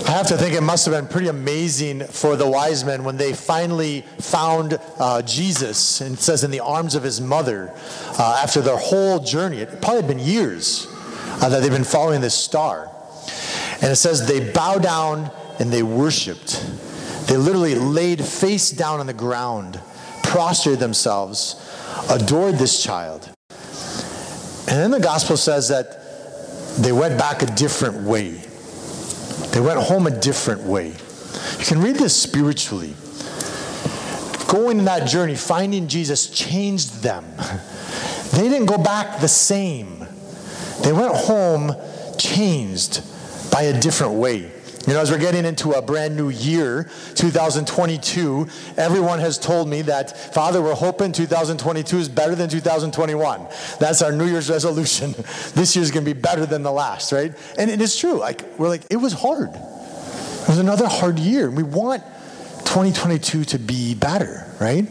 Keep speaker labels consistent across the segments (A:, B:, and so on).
A: I have to think it must have been pretty amazing for the wise men when they finally found Jesus, and it says in the arms of his mother, after their whole journey. It probably had been years that they've been following this star. And it says they bowed down and they worshiped. They literally laid face down on the ground, prostrated themselves, adored this child. And then the gospel says that they went back a different way. They went home a different way. You can read this spiritually. Going in that journey, finding Jesus changed them. They didn't go back the same. They went home changed by a different way. You know, as we're getting into a brand new year, 2022, everyone has told me that, Father, we're hoping 2022 is better than 2021. That's our New Year's resolution. This year's going to be better than the last, right? And it is true. We're like, it was hard. It was another hard year. We want 2022 to be better, right?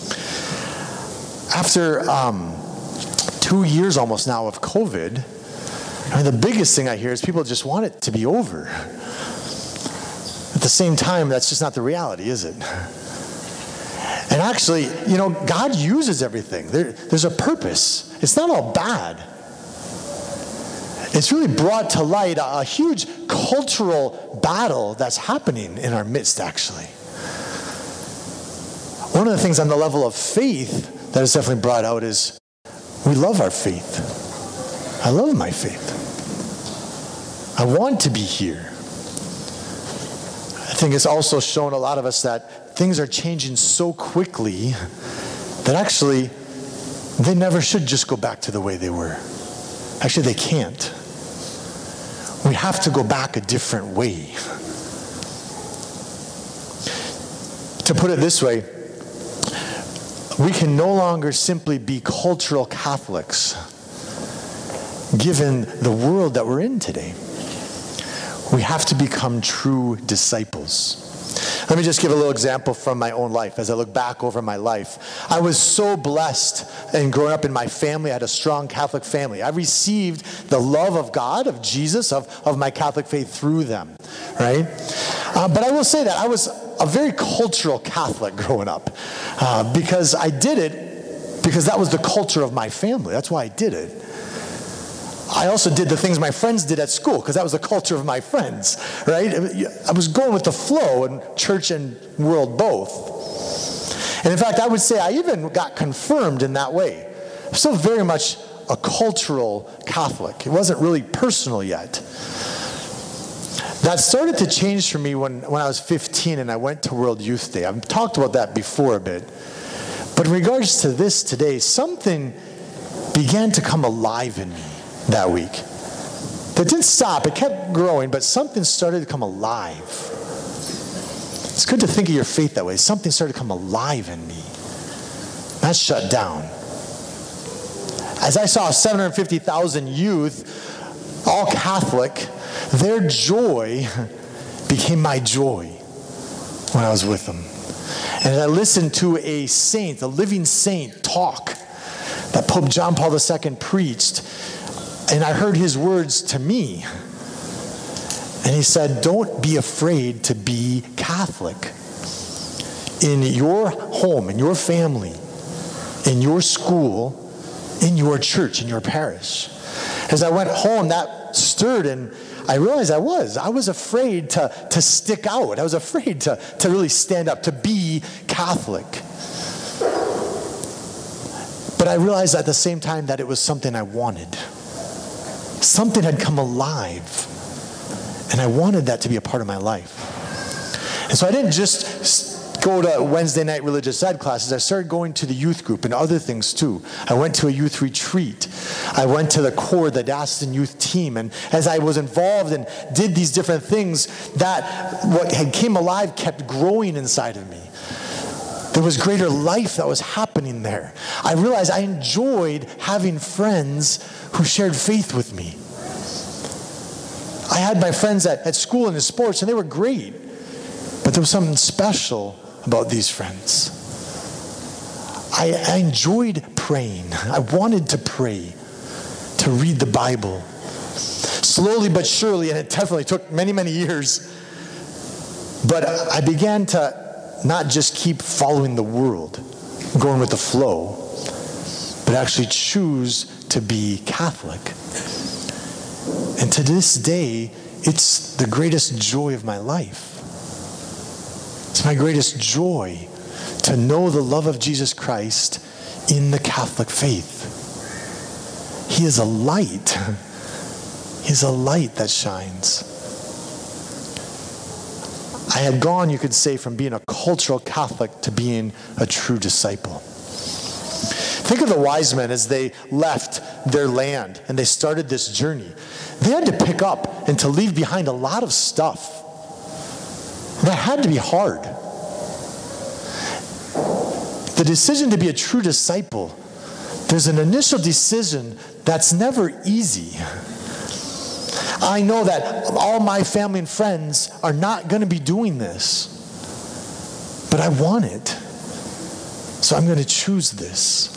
A: After 2 years almost now of COVID, I mean, the biggest thing I hear is people just want it to be over. At the same time, that's just not the reality, is it? And actually, you know, God uses everything. There's a purpose. It's not all bad. It's really brought to light a huge cultural battle that's happening in our midst, actually. One of the things on the level of faith that is definitely brought out is we love our faith. I love my faith. I want to be here. I think it's also shown a lot of us that things are changing so quickly that actually they never should just go back to the way they were. Actually, they can't. We have to go back a different way. To put it this way, we can no longer simply be cultural Catholics given the world that we're in today. We have to become true disciples. Let me just give a little example from my own life. As I look back over my life, I was so blessed in growing up in my family. I had a strong Catholic family. I received the love of God, of Jesus, of my Catholic faith through them, right? But I will say that I was a very cultural Catholic growing up because I did it because that was the culture of my family. That's why I did it. I also did the things my friends did at school because that was the culture of my friends, right? I was going with the flow in church and world both. And in fact, I would say I even got confirmed in that way. I'm still very much a cultural Catholic. It wasn't really personal yet. That started to change for me when I was 15 and I went to World Youth Day. I've talked about that before a bit. But in regards to this today, something began to come alive in me that week. That didn't stop. It kept growing, but something started to come alive. It's good to think of your faith that way. Something started to come alive in me. Not shut down. As I saw 750,000 youth, all Catholic, their joy became my joy when I was with them. And as I listened to a saint, a living saint, talk that Pope John Paul II preached, and I heard his words to me. And he said, don't be afraid to be Catholic. In your home, in your family, in your school, in your church, in your parish. As I went home, that stirred, and I realized I was afraid to stick out. I was afraid to really stand up, to be Catholic. But I realized at the same time that it was something I wanted. Something had come alive, and I wanted that to be a part of my life. And so I didn't just go to Wednesday night religious ed classes. I started going to the youth group and other things too. I went to a youth retreat. I went to the core, the diocesan youth team, and as I was involved and did these different things, that what had came alive kept growing inside of me. There was greater life that was happening there. I realized I enjoyed having friends who shared faith with me. I had my friends at school and in sports, and they were great. But there was something special about these friends. I enjoyed praying. I wanted to pray, to read the Bible. Slowly but surely, and it definitely took many, many years, But I began to not just keep following the world, going with the flow, but actually choose to be Catholic. And to this day, it's the greatest joy of my life. It's my greatest joy to know the love of Jesus Christ in the Catholic faith. He is a light. He's a light that shines. I had gone, you could say, from being a cultural Catholic to being a true disciple. Think of the wise men as they left their land and they started this journey. They had to pick up and to leave behind a lot of stuff. That had to be hard. The decision to be a true disciple, there's an initial decision that's never easy. I know that all my family and friends are not going to be doing this, but I want it. So I'm going to choose this.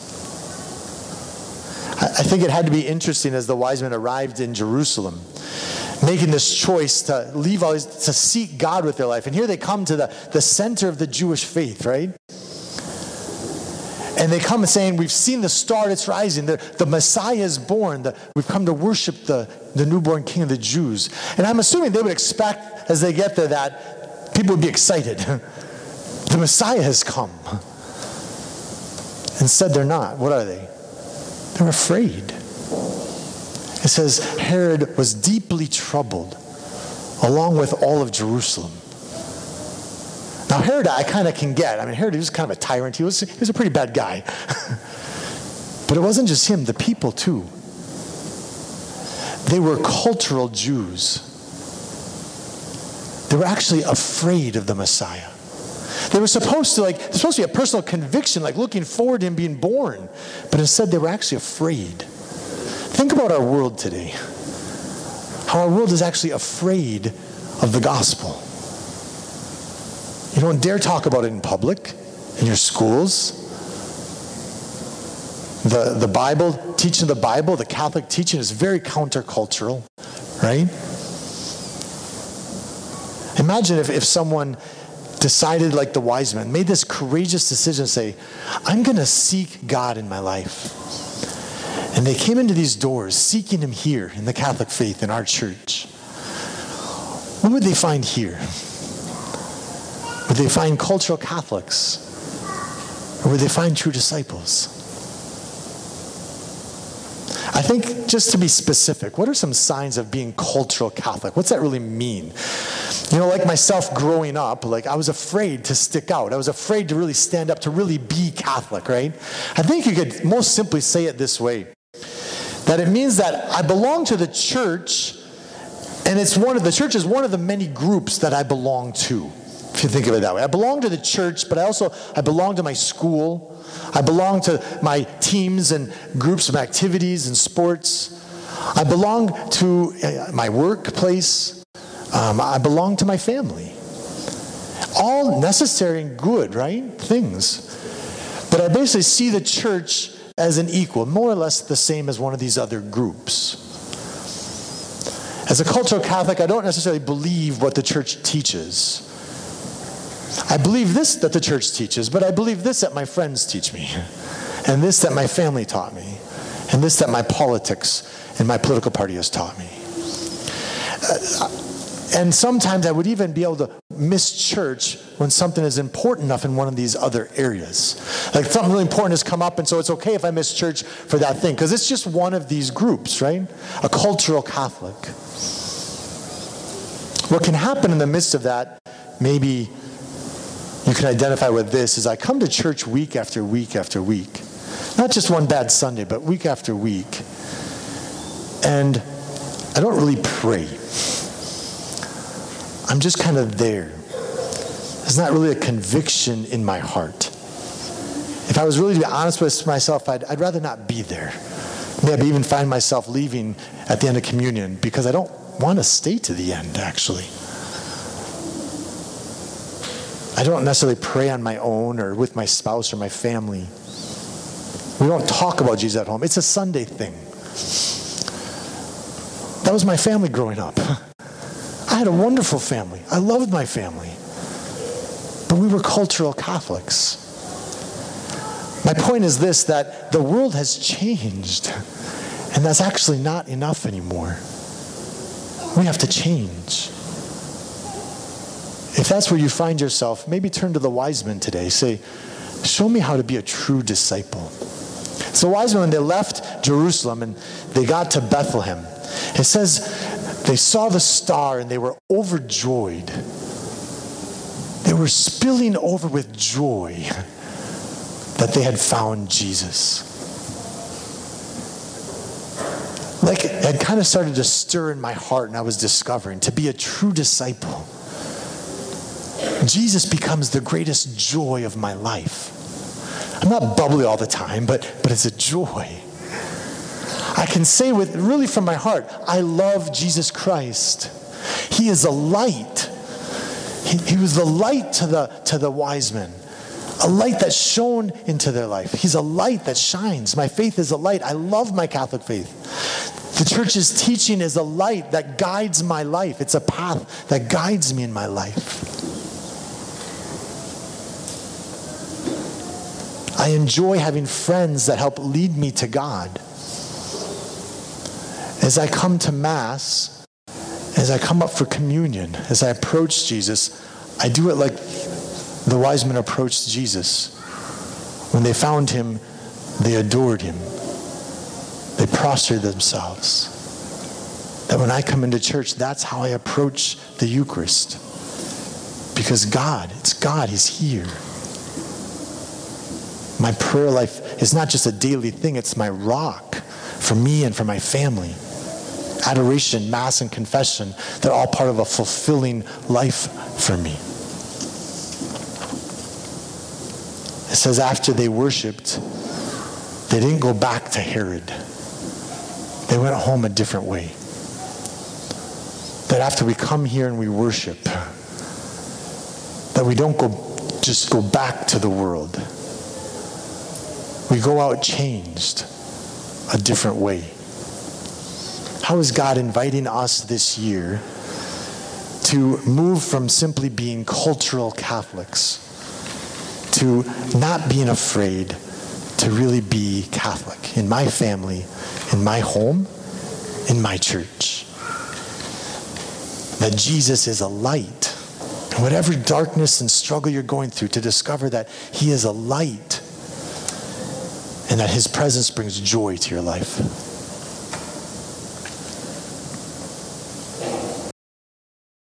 A: I think it had to be interesting as the wise men arrived in Jerusalem, making this choice to leave all these, to seek God with their life. And here they come to the center of the Jewish faith, right? And they come and saying, we've seen the star that's rising. The Messiah is born. We've come to worship the newborn King of the Jews. And I'm assuming they would expect, as they get there, that people would be excited. The Messiah has come. Instead, they're not. What are they? They're afraid. It says, Herod was deeply troubled, along with all of Jerusalem. Now, Herod, I kind of can get. I mean, Herod was kind of a tyrant. He was a pretty bad guy. But it wasn't just him, the people too. They were cultural Jews. They were actually afraid of the Messiah. They were supposed to be a personal conviction, like looking forward to him being born. But instead, they were actually afraid. Think about our world today. How our world is actually afraid of the gospel. You don't dare talk about it in public, in your schools. The Bible, teaching the Bible, the Catholic teaching is very countercultural, right? Imagine if someone decided, like the wise men, made this courageous decision to say, I'm going to seek God in my life. And they came into these doors seeking him here in the Catholic faith, in our church. What would they find here? Would they find cultural Catholics? Or would they find true disciples? I think, just to be specific, what are some signs of being cultural Catholic? What's that really mean? You know, like myself growing up, like I was afraid to stick out. I was afraid to really stand up, to really be Catholic, right? I think you could most simply say it this way. That it means that I belong to the church, and the church is one of the many groups that I belong to. If you think of it that way. I belong to the church, but I belong to my school. I belong to my teams and groups of activities and sports. I belong to my workplace. I belong to my family. All necessary and good, right? Things. But I basically see the church as an equal, more or less the same as one of these other groups. As a cultural Catholic, I don't necessarily believe what the church teaches. I believe this that the church teaches, but I believe this that my friends teach me, and this that my family taught me, and this that my politics and my political party has taught me. And sometimes I would even be able to miss church when something is important enough in one of these other areas. Like something really important has come up, and so it's okay if I miss church for that thing, because it's just one of these groups, right? A cultural Catholic. What can happen in the midst of that, maybe you can identify with this, is I come to church week after week after week. Not just one bad Sunday, but week after week. And I don't really pray. I'm just kind of there. There's not really a conviction in my heart. If I was really to be honest with myself, I'd rather not be there. Maybe even find myself leaving at the end of communion because I don't want to stay to the end, actually. I don't necessarily pray on my own or with my spouse or my family. We don't talk about Jesus at home. It's a Sunday thing. That was my family growing up. I had a wonderful family. I loved my family. but we were cultural Catholics. My point is this, that the world has changed, and that's actually not enough anymore. We have to change. If that's where you find yourself, maybe turn to the wise men today. Say, show me how to be a true disciple. So the wise men, when they left Jerusalem and they got to Bethlehem, it says they saw the star and they were overjoyed. They were spilling over with joy that they had found Jesus. Like it had kind of started to stir in my heart, and I was discovering to be a true disciple, Jesus becomes the greatest joy of my life. I'm not bubbly all the time, but it's a joy. I can say with really from my heart, I love Jesus Christ. He is a light. He was the light to the wise men. A light that shone into their life. He's a light that shines. My faith is a light. I love my Catholic faith. The church's teaching is a light that guides my life. It's a path that guides me in my life. I enjoy having friends that help lead me to God. As I come to Mass, as I come up for communion, as I approach Jesus, I do it like the wise men approached Jesus. When they found him, they adored him. They prostrated themselves. That when I come into church, that's how I approach the Eucharist. Because it's God, he's here. My prayer life is not just a daily thing, it's my rock for me and for my family. Adoration, Mass, and confession, they're all part of a fulfilling life for me. It says after they worshiped, they didn't go back to Herod. They went home a different way. That after we come here and we worship, that we don't just go back to the world. We go out changed, a different way. How is God inviting us this year to move from simply being cultural Catholics to not being afraid to really be Catholic in my family, in my home, in my church? That Jesus is a light. And whatever darkness and struggle you're going through, to discover that he is a light and that his presence brings joy to your life.